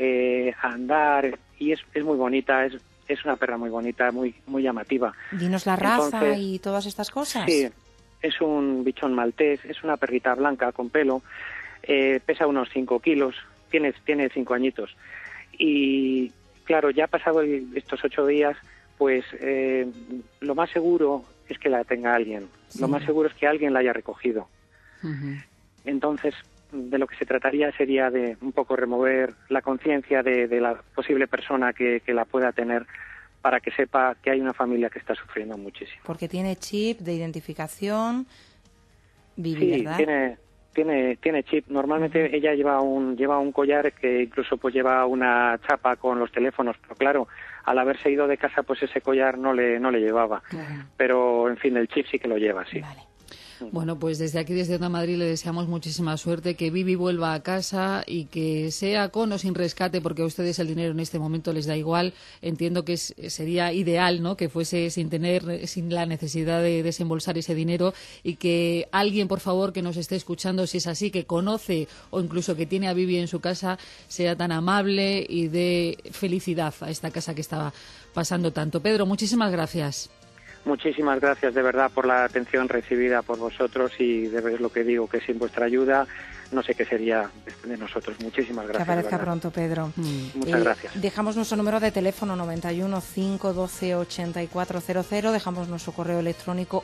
andar, y es muy bonita, es una perra muy bonita, muy llamativa. Dinos la raza y todas estas cosas. Sí, es un bichón maltés, es una perrita blanca con pelo, pesa unos 5 kilos, tiene 5 añitos. Y claro, ya ha pasado estos 8 días, pues lo más seguro es que la tenga alguien. Sí. Lo más seguro es que alguien la haya recogido. Entonces, de lo que se trataría sería de un poco remover la conciencia de la posible persona que la pueda tener, para que sepa que hay una familia que está sufriendo muchísimo. Porque tiene chip de identificación, Bibi, sí, ¿verdad? Tiene chip. Normalmente ella lleva un collar que incluso pues lleva una chapa con los teléfonos, pero claro, al haberse ido de casa, pues ese collar no le llevaba. Pero, en fin, el chip sí que lo lleva, sí. Vale. Bueno, pues desde aquí, desde Onda Madrid, le deseamos muchísima suerte, que Bibi vuelva a casa y que sea con o sin rescate, porque a ustedes el dinero en este momento les da igual. Entiendo que sería ideal, ¿no?, que fuese sin la necesidad de desembolsar ese dinero, y que alguien, por favor, que nos esté escuchando, si es así, que conoce o incluso que tiene a Bibi en su casa, sea tan amable y dé felicidad a esta casa que estaba pasando tanto. Pedro, muchísimas gracias. Muchísimas gracias de verdad por la atención recibida por vosotros, y de verdad es lo que digo, que sin vuestra ayuda no sé qué sería de nosotros. Muchísimas gracias. Que aparezca pronto, Pedro. Muchas gracias. Dejamos nuestro número de teléfono 91 512 8400. Dejamos nuestro correo electrónico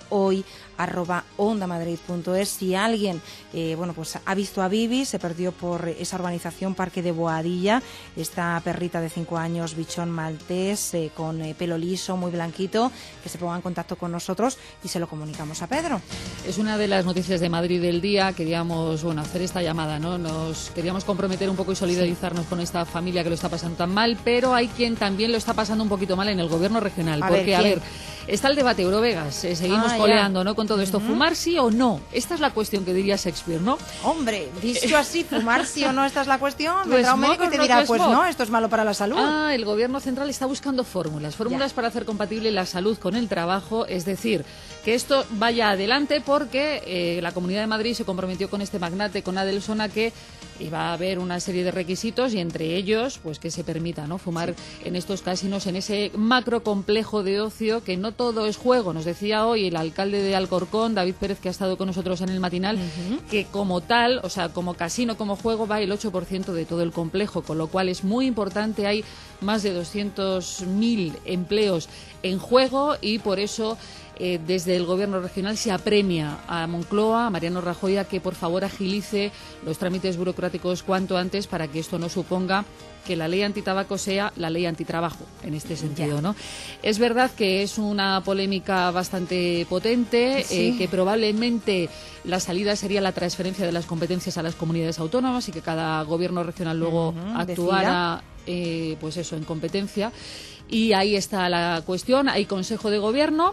hoy@ondamadrid.es. Si alguien pues ha visto a Bibi, se perdió por esa urbanización Parque de Boadilla, esta perrita de 5 años, bichón maltés, con pelo liso, muy blanquito, que se ponga en contacto con nosotros y se lo comunicamos a Pedro. Es una de las noticias de Madrid del día. Queríamos hacer esta llamada, ¿no? Nos queríamos comprometer un poco y solidarizarnos con esta familia que lo está pasando tan mal, pero hay quien también lo está pasando un poquito mal en el gobierno regional. A ver, está el debate Eurovegas, seguimos coleando, ¿no? Con todo esto, ¿fumar sí o no? Esta es la cuestión que diría Shakespeare, ¿no? Hombre, dicho así, ¿fumar sí o no? Esta es la cuestión. Vendrá un médico y te dirá, pues no, esto es malo para la salud. El gobierno central está buscando fórmulas para hacer compatible la salud con el trabajo, es decir, que esto vaya adelante, porque la Comunidad de Madrid se comprometió con este magnate, con Adelson, a que iba a haber una serie de requisitos y entre ellos pues que se permita, ¿no?, fumar en estos casinos, en ese macro complejo de ocio, que no todo es juego. Nos decía hoy el alcalde de Alcorcón, David Pérez, que ha estado con nosotros en el matinal, que como tal, o sea, como casino, como juego, va el 8% de todo el complejo, con lo cual es muy importante. Hay más de 200.000 empleos en juego y por eso desde el gobierno regional se apremia a Moncloa, a Mariano Rajoy, a que por favor agilice los trámites burocráticos cuanto antes, para que esto no suponga que la ley antitabaco sea la ley antitrabajo, en este sentido, ¿no? Es verdad que es una polémica bastante potente, que probablemente la salida sería la transferencia de las competencias a las comunidades autónomas y que cada gobierno regional luego actuara en competencia. Y ahí está la cuestión. Hay Consejo de Gobierno.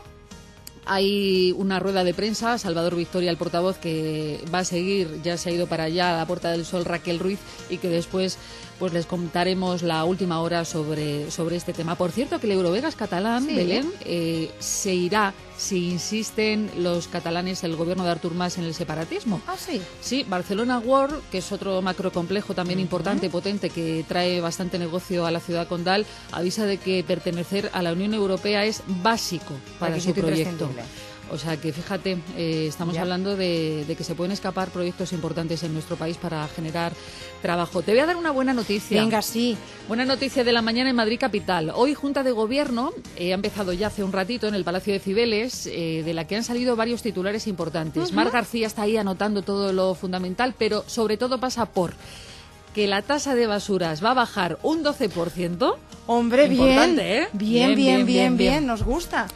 Hay una rueda de prensa, Salvador Victoria, el portavoz, que va a seguir, ya se ha ido para allá a la Puerta del Sol, Raquel Ruiz, y que después pues les contaremos la última hora sobre este tema. Por cierto, que el Eurovegas catalán, Belén, se irá si insisten los catalanes, el gobierno de Artur Mas, en el separatismo. ¿Ah, sí? Sí, Barcelona World, que es otro macrocomplejo también importante, potente, que trae bastante negocio a la ciudad condal, avisa de que pertenecer a la Unión Europea es básico para su proyecto. O sea que fíjate, estamos hablando de que se pueden escapar proyectos importantes en nuestro país para generar trabajo. Te voy a dar una buena noticia. Venga, sí. Buena noticia de la mañana en Madrid capital. Hoy Junta de Gobierno ha empezado ya hace un ratito en el Palacio de Cibeles, de la que han salido varios titulares importantes. Mar García está ahí anotando todo lo fundamental, pero sobre todo pasa por que la tasa de basuras va a bajar un 12%. Hombre, importante, ¿eh? Bien, nos gusta.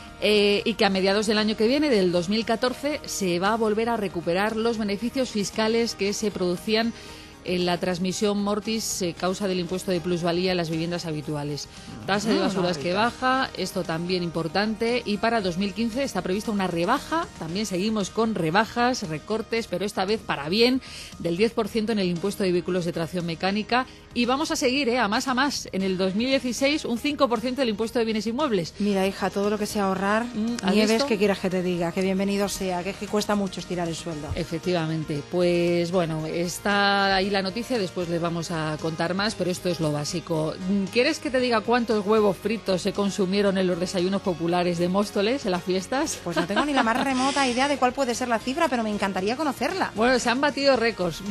Y que a mediados del año que viene, del 2014, se va a volver a recuperar los beneficios fiscales que se producían en la transmisión mortis causa del impuesto de plusvalía en las viviendas habituales. Tasa de basuras que baja, esto también importante, y para 2015 está prevista una rebaja, también seguimos con rebajas, recortes, pero esta vez para bien, del 10% en el impuesto de vehículos de tracción mecánica, y vamos a seguir a más, en el 2016 un 5% del impuesto de bienes inmuebles. Mira, hija, todo lo que sea ahorrar, Nieves, que quieras que te diga, que bienvenido sea, que cuesta mucho estirar el sueldo. Efectivamente, pues bueno, está ahí la noticia, después les vamos a contar más, pero esto es lo básico. ¿Quieres que te diga cuántos huevos fritos se consumieron en los desayunos populares de Móstoles, en las fiestas? Pues no tengo ni la más remota idea de cuál puede ser la cifra, pero me encantaría conocerla. Bueno, se han batido récords,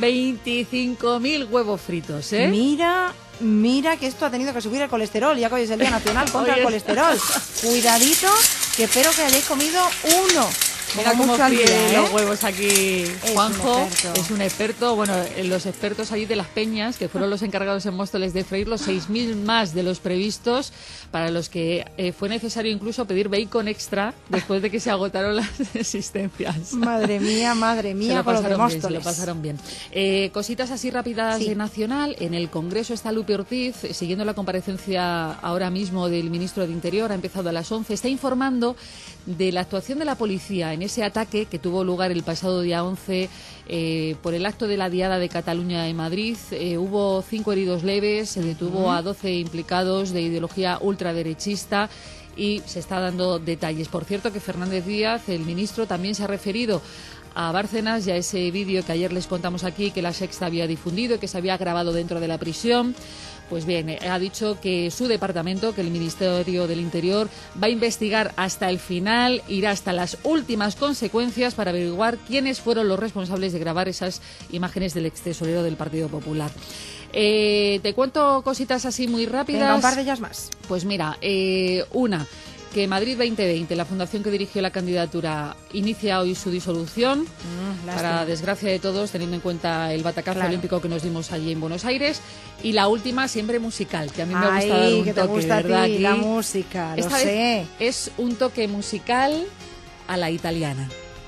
25.000 huevos fritos, ¿eh? Mira que esto ha tenido que subir el colesterol, ya que hoy es el Día Nacional contra el colesterol. Cuidadito, que espero que hayáis comido uno. Mira cómo fríe los huevos aquí. Juanjo es un experto. Bueno, los expertos allí de Las Peñas, que fueron los encargados en Móstoles de freírlos, 6.000 más de los previstos, para los que fue necesario incluso pedir bacon extra después de que se agotaron las existencias. Madre mía, con los de Móstoles. Se lo pasaron bien. Cositas así rápidas de Nacional. En el Congreso está Lupe Ortiz, siguiendo la comparecencia ahora mismo del ministro de Interior, ha empezado a las 11, está informando de la actuación de la policía en ese ataque que tuvo lugar el pasado día 11 por el acto de la Diada de Cataluña en Madrid. Hubo 5 heridos leves, se detuvo a 12 implicados de ideología ultraderechista y se está dando detalles. Por cierto, que Fernández Díaz, el ministro, también se ha referido a Bárcenas y a ese vídeo que ayer les contamos aquí que La Sexta había difundido y que se había grabado dentro de la prisión. Pues bien, ha dicho que su departamento, que el Ministerio del Interior, va a investigar hasta el final, irá hasta las últimas consecuencias para averiguar quiénes fueron los responsables de grabar esas imágenes del extesorero del Partido Popular. Te cuento cositas así muy rápidas. Venga, un par de ellas más. Pues mira, una, que Madrid 2020, la fundación que dirigió la candidatura, inicia hoy su disolución, para desgracia de todos, teniendo en cuenta el batacazo olímpico que nos dimos allí en Buenos Aires. Y la última, siempre musical, que a mí me gusta dar un que toque, te gusta ¿verdad? A ti, la música, Esta lo sé. vez es un toque musical a la italiana.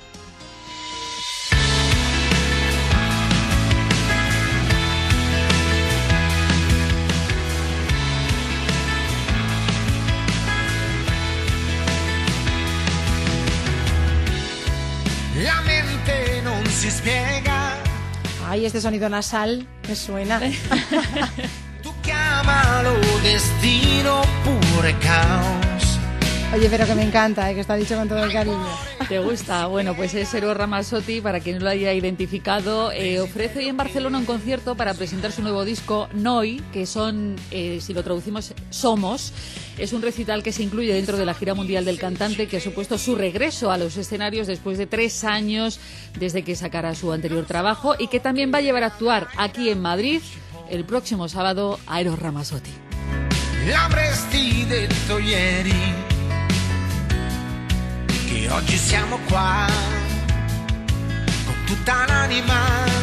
La mente non si spiega. Ay, este sonido nasal me suena. Tu chiamalo destino pure caos. Oye, pero que me encanta, que está dicho con todo el cariño. ¿Te gusta? Bueno, pues es Eros Ramazzotti, para quien no lo haya identificado, ofrece hoy en Barcelona un concierto para presentar su nuevo disco Noi, que son, si lo traducimos, Somos. Es un recital que se incluye dentro de la gira mundial del cantante, que ha supuesto su regreso a los escenarios después de 3 años desde que sacara su anterior trabajo, y que también va a llevar a actuar aquí en Madrid el próximo sábado a Eros Ramazzotti. L'avresti detto ieri che oggi siamo qua con tutta l'anima.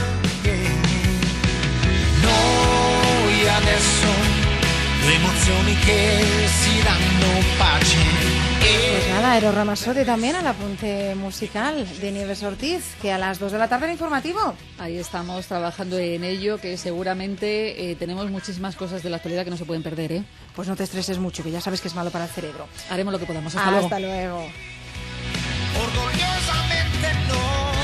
Noi adesso due emozioni che si danno pace. Pues nada, Eros Ramazzotti también al apunte musical de Nieves Ortiz, que a las 2 de la tarde el informativo. Ahí estamos trabajando en ello, que seguramente tenemos muchísimas cosas de la actualidad que no se pueden perder, ¿eh? Pues no te estreses mucho, que ya sabes que es malo para el cerebro. Haremos lo que podamos. Hasta luego. Hasta luego. Orgogliosamente no.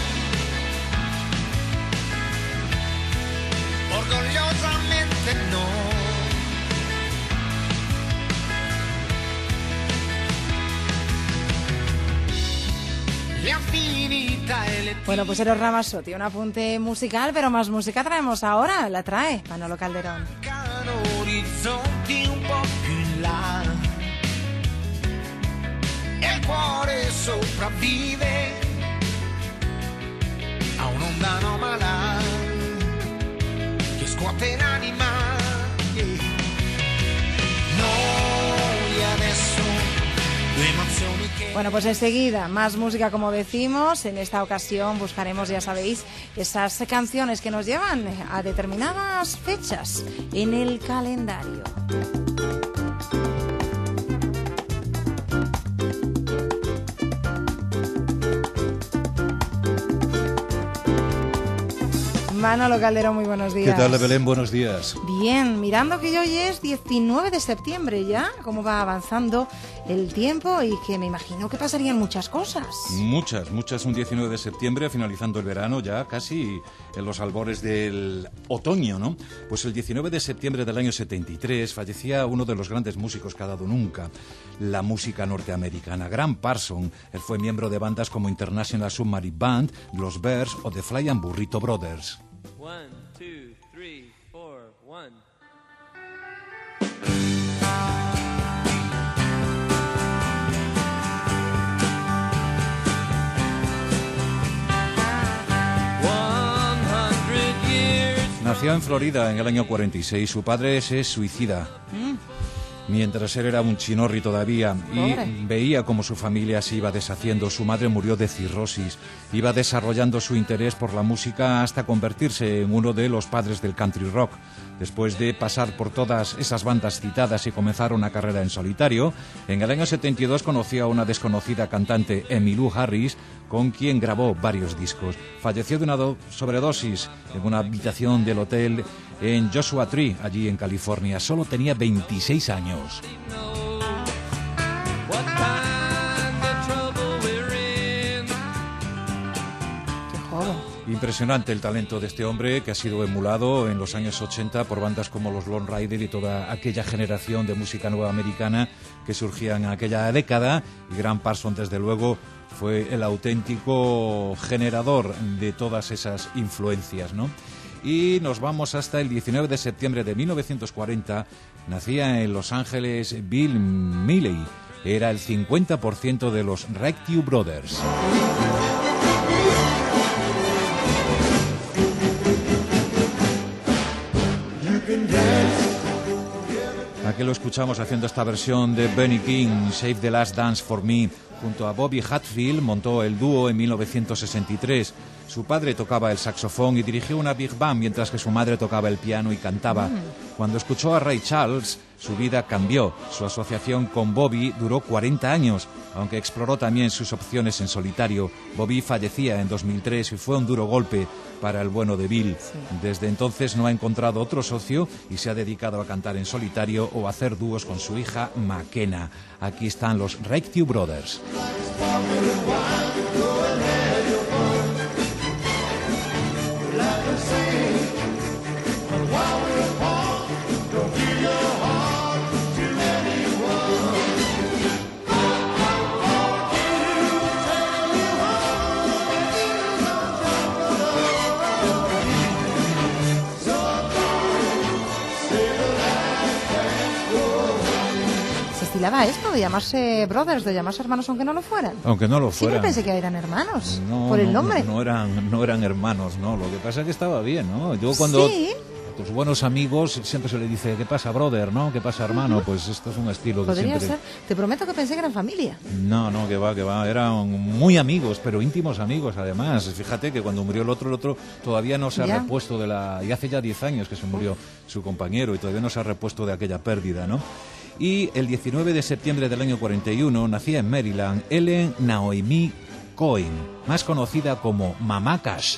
Orgogliosamente no. Bueno, pues Eros Ramazzotti, un apunte musical, pero más música traemos ahora, la trae Manolo Calderón. Orizzonti un po' più in là, e il cuore sopravvive a un'onda anomala che scuote l'anima. Noi adesso due emozioni che... Bueno, pues enseguida, más música como decimos. En esta ocasión buscaremos, ya sabéis, esas canciones que nos llevan a determinadas fechas en el calendario. Manolo Calderón, muy buenos días. ¿Qué tal, Belén? Buenos días. Bien, mirando que hoy es 19 de septiembre ya, cómo va avanzando el tiempo y que me imagino que pasarían muchas cosas. Muchas. Un 19 de septiembre, finalizando el verano ya casi en los albores del otoño, ¿no? Pues el 19 de septiembre del año 73 fallecía uno de los grandes músicos que ha dado nunca la música norteamericana, Graham Parsons. Él fue miembro de bandas como International Submarine Band, Los Bears o The Fly and Burrito Brothers. 1, 2, 3, 4, 1. Nació en Florida en el año 46. Su padre se suicida mientras él era un chinorri todavía y veía cómo su familia se iba deshaciendo. Su madre murió de cirrosis. Iba desarrollando su interés por la música hasta convertirse en uno de los padres del country rock. Después de pasar por todas esas bandas citadas y comenzar una carrera en solitario, en el año 72 conoció a una desconocida cantante, Emmylou Harris, con quien grabó varios discos. Falleció de una sobredosis en una habitación del hotel en Joshua Tree, allí en California. Solo tenía 26 años. Impresionante el talento de este hombre, que ha sido emulado en los años 80 por bandas como los Lone Rider y toda aquella generación de música nueva americana que surgía en aquella década, y Graham Parsons, desde luego, fue el auténtico generador de todas esas influencias, ¿no? Y nos vamos hasta el 19 de septiembre de 1940. Nacía en Los Ángeles Bill Milley. Era el 50% de los Rectue Brothers. Aquí lo escuchamos haciendo esta versión de Benny King, Save the Last Dance for Me. Junto a Bobby Hatfield montó el dúo en 1963. Su padre tocaba el saxofón y dirigió una big band, mientras que su madre tocaba el piano y cantaba. Cuando escuchó a Ray Charles, su vida cambió. Su asociación con Bobby duró 40 años, aunque exploró también sus opciones en solitario. Bobby fallecía en 2003 y fue un duro golpe para el bueno de Bill. Desde entonces no ha encontrado otro socio y se ha dedicado a cantar en solitario o a hacer dúos con su hija McKenna. Aquí están los Rectue Brothers. Estilaba esto de llamarse brothers, de llamarse hermanos aunque no lo fueran. Aunque no lo fueran. Siempre pensé que eran hermanos, no, por el nombre. No eran hermanos, no. Lo que pasa es que estaba bien, ¿no? Yo cuando a tus buenos amigos siempre se le dice, ¿qué pasa, brother? ¿No? ¿Qué pasa, hermano? Pues esto es un estilo que Podría siempre... ser. Te prometo que pensé que eran familia. No, que va. Eran muy amigos, pero íntimos amigos, además. Fíjate que cuando murió el otro todavía no se ha repuesto de la... Y hace ya 10 años que se murió su compañero y todavía no se ha repuesto de aquella pérdida, ¿no? Y el 19 de septiembre del año 41 nacía en Maryland Ellen Naomi Cohen, más conocida como Mama Cash.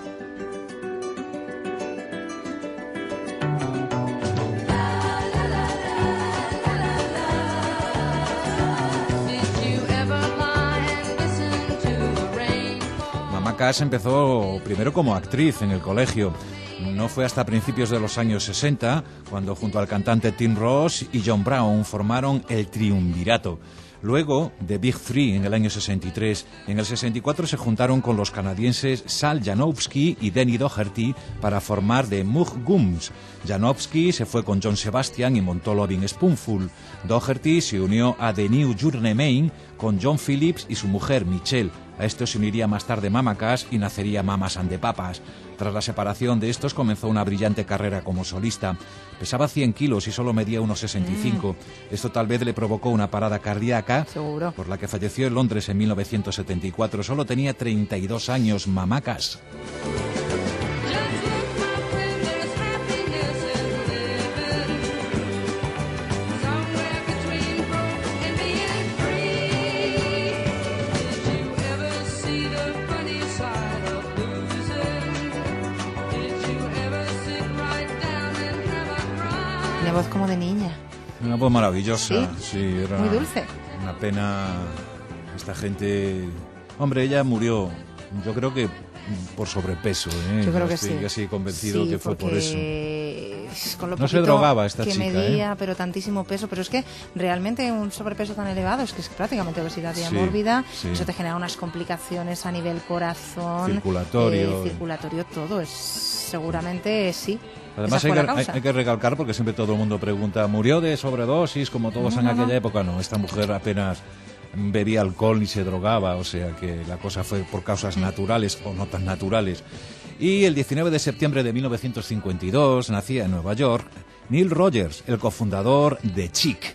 Mama Cash empezó primero como actriz en el colegio. No fue hasta principios de los años 60 cuando junto al cantante Tim Ross y John Brown formaron el Triunvirato. Luego, The Big Three en el año 63. En el 64 se juntaron con los canadienses Sal Janowski y Denny Doherty para formar The Moog Gums. Janowski se fue con John Sebastian y montó Loving Spoonful. Doherty se unió a The New Journeyman con John Phillips y su mujer Michelle. A esto se uniría más tarde Mama Cash y nacería Mamas and the Papas. Tras la separación de estos comenzó una brillante carrera como solista. Pesaba 100 kilos y solo medía unos 65. Esto tal vez le provocó una parada cardíaca, seguro, por la que falleció en Londres en 1974. Solo tenía 32 años, Mama Cash. Voz como de niña. Una voz maravillosa, sí, era muy dulce. Una pena esta gente. Hombre, ella murió, yo creo que por sobrepeso, ¿eh? Yo creo que estoy casi convencido sí, que fue por eso. Con lo no se drogaba esta que chica, medía, pero tantísimo peso. Pero es que realmente un sobrepeso tan elevado es que es prácticamente obesidad ya mórbida. Sí. Eso te genera unas complicaciones a nivel corazón, circulatorio, todo. Es seguramente sí. Además hay que recalcar, porque siempre todo el mundo pregunta, ¿murió de sobredosis como todos en aquella época? No, esta mujer apenas bebía alcohol ni se drogaba, o sea que la cosa fue por causas naturales o no tan naturales. Y el 19 de septiembre de 1952 nacía en Nueva York Neil Rogers, el cofundador de Chic.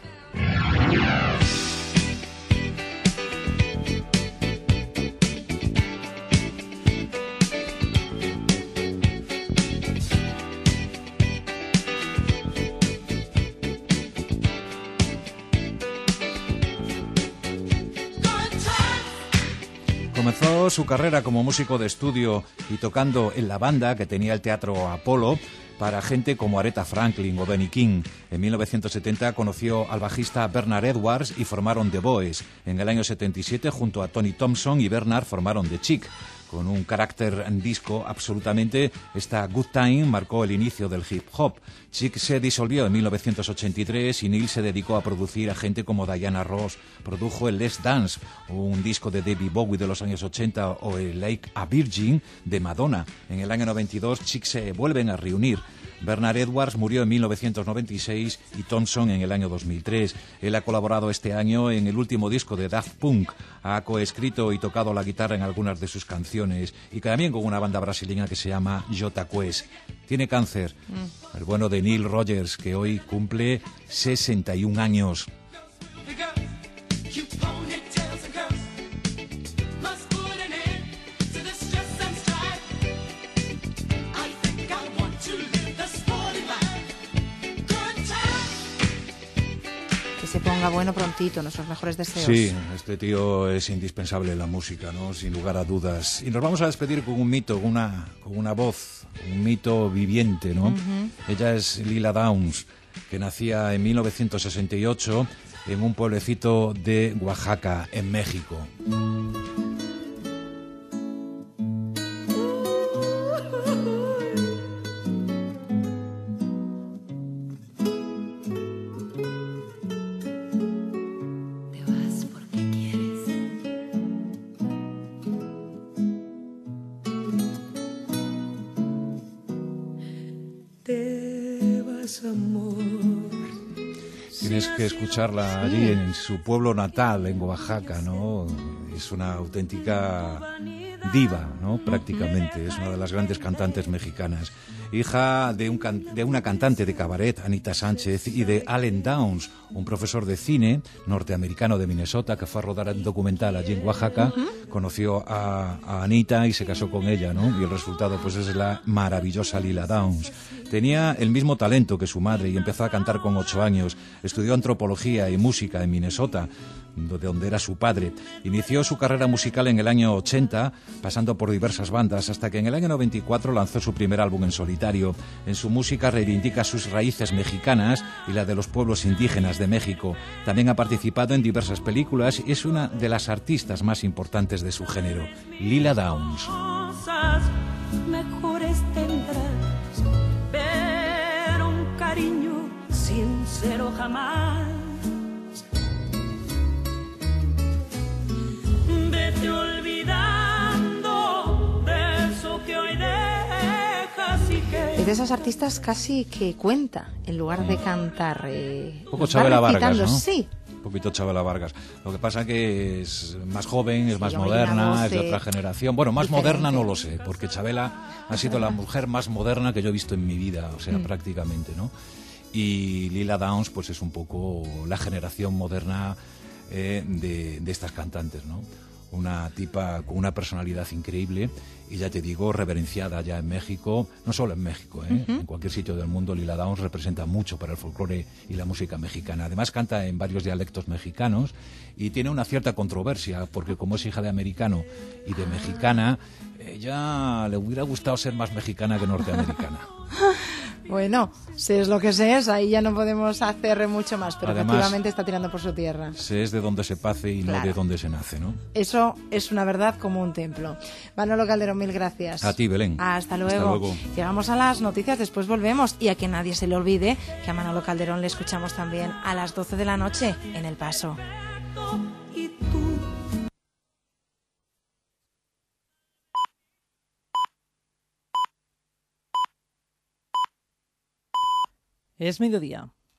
Comenzó su carrera como músico de estudio y tocando en la banda que tenía el Teatro Apolo para gente como Aretha Franklin o Benny King. En 1970 conoció al bajista Bernard Edwards y formaron The Boys. En el año 77, junto a Tony Thompson y Bernard, formaron The Chic. con un carácter disco absolutamente. Esta Good Time marcó el inicio del hip hop. Chic se disolvió en 1983 y Neil se dedicó a producir a gente como Diana Ross. Produjo el Let's Dance, un disco de David Bowie de los años 80, o el Like a Virgin de Madonna. En el año 92 Chic se vuelven a reunir. Bernard Edwards murió en 1996 y Thompson en el año 2003. Él ha colaborado este año en el último disco de Daft Punk. Ha coescrito y tocado la guitarra en algunas de sus canciones y también con una banda brasileña que se llama Jota Quest. Tiene cáncer. El bueno de Neil Rogers, que hoy cumple 61 años. Se ponga bueno prontito, nuestros mejores deseos. Sí, este tío es indispensable en la música, ¿no? Sin lugar a dudas. Y nos vamos a despedir con un mito, con una voz, un mito viviente, ¿no? Ella es Lila Downs, que nacía en 1968 en un pueblecito de Oaxaca, en México. Tienes que escucharla allí en su pueblo natal, en Oaxaca, ¿no? Es una auténtica diva, ¿no? Prácticamente, es una de las grandes cantantes mexicanas. Hija de una cantante de cabaret, Anita Sánchez, y de Allen Downs, un profesor de cine norteamericano de Minnesota que fue a rodar un documental allí en Oaxaca. Conoció a Anita y se casó con ella, ¿no? Y el resultado pues es la maravillosa Lila Downs. Tenía el mismo talento que su madre y empezó a cantar con 8 años. Estudió antropología y música en Minnesota, de donde era su padre. Inició su carrera musical en el año 80, pasando por diversas bandas, hasta que en el año 94 lanzó su primer álbum en solitario. En su música reivindica sus raíces mexicanas y la de los pueblos indígenas de México. También ha participado en diversas películas y es una de las artistas más importantes de su género. Lila Downs. Mejores tendrás, pero un cariño sincero jamás. Vete olvidando de eso que hoy dejas y que... Es de esas artistas casi que cuenta en lugar de cantar. Un poco Chabela Vargas, ¿no? Sí. Un poquito Chabela Vargas. Lo que pasa que es más joven, es más moderna, es de otra generación. Bueno, más diferente. Moderna no lo sé, porque Chabela ha sido la mujer más moderna que yo he visto en mi vida, o sea, prácticamente, ¿no? Y Lila Downs, pues es un poco la generación moderna de estas cantantes, ¿no? Una tipa con una personalidad increíble y, ya te digo, reverenciada ya en México, no solo en México, en cualquier sitio del mundo. Lila Downs representa mucho para el folclore y la música mexicana. Además canta en varios dialectos mexicanos y tiene una cierta controversia porque, como es hija de americano y de mexicana, ella le hubiera gustado ser más mexicana que norteamericana. Bueno, si es lo que se es, ahí ya no podemos hacer mucho más, pero además, efectivamente está tirando por su tierra. Se es de donde se pace y claro, no de donde se nace, ¿no? Eso es una verdad como un templo. Manolo Calderón, mil gracias. A ti, Belén. Hasta luego. Hasta luego. Llegamos a las noticias, después volvemos. Y a que nadie se le olvide que a Manolo Calderón le escuchamos también a las 12 de la noche en El Paso. Es mediodía.